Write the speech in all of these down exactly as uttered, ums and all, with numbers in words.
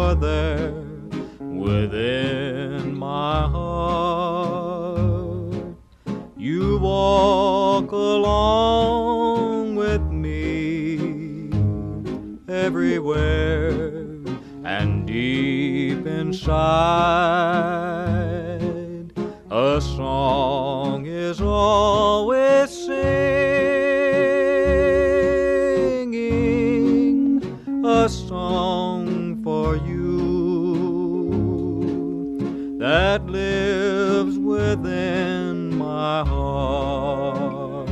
you're there within my heart. You walk along with me everywhere, and deep inside a song is always singing, a song for you that lives within my heart.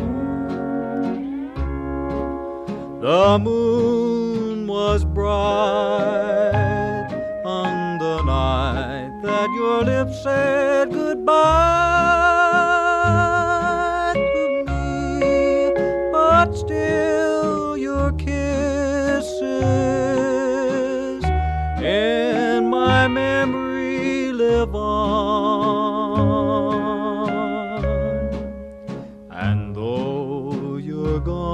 The moon was bright on the night that your lips said goodbye to me, but still your kisses in my memory live on. And though you're gone,